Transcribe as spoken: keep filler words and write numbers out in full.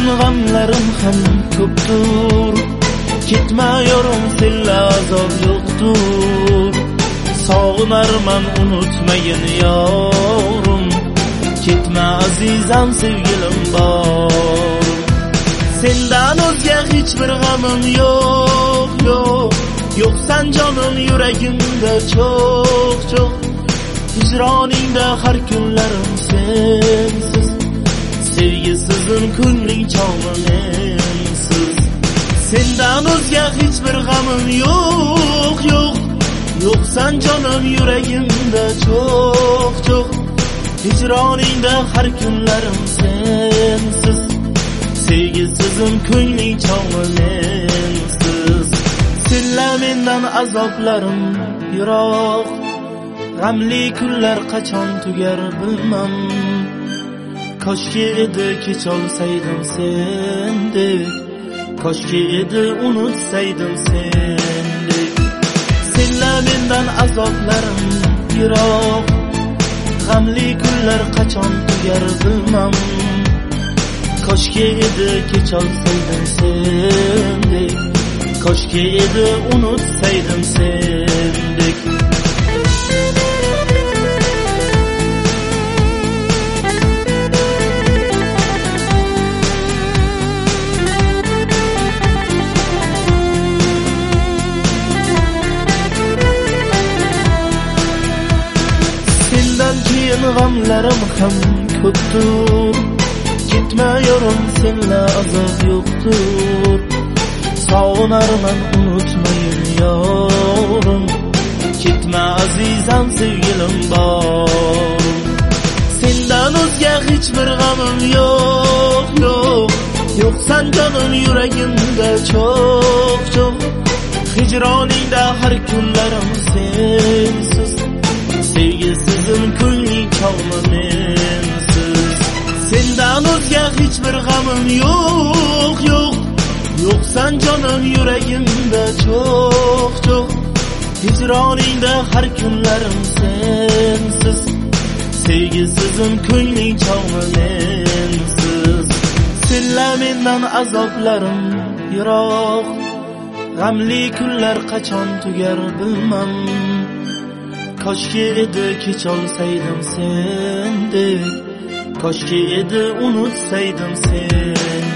g'amlarim ham ko'pdir, ketma yorim senla azob yo'qdir. Sog'inarman unutmayin yorim, ketma azizam sevgilim bor. Sendan o'zga hech bir g'amim yo'q, yo'q. Yo'qsan jonim yuragimda cho'q, cho'q. Hijroningda har kunlarim sensiz, sevgisizim ko'ngling chog'mi mensiz. Sendan o'zga hech bir g'amim yo'q, yo'q. Yo'qsan jonim yuragimda cho'q, cho'q. Hijroningda har kunlarim sensiz, sevgisizim ko'ngling chog'mi mensiz. Senla mendan azoblarim yiroq, g'amli kunlar qachon tugar bilmam. Koshki edi kecholsaydim sendek, koshki edi unutsaydim sendek. Senla mendan azoblarim yiroq, g'amli kunlar qachon tugar bilmam. Koshki edi kecholsaydim sendek, koshki edi unutsaydim sendek. Sendan keyin g'amlarim ham ko'pdir, ketma yorim senla azob yo'qdir. Sog'inarman unutmayin yorim, ketma azizam sevgilim bor. Sendan o'zga hech bir g'amim yo'q, yo'q. Yo'qsan jonim yuragimda cho'q, cho'q. Hijroningda har kunlarim sensiz, sevgisizim ko'ngling chog'mi mensiz. Sendan o'zga hech bir g'amim yo'q, yo'q. Yo'qsan jonim yuragimda cho'q, cho'q. Hijroningda har kunlarim sensiz, sevgisizim ko'ngling chog'mi mensiz. Senla mendan azoblarim yiroq, g'amli kunlar qachon tugar bilmam. Koshki edi kecholsaydim sendek, koshki edi unutsaydim sen.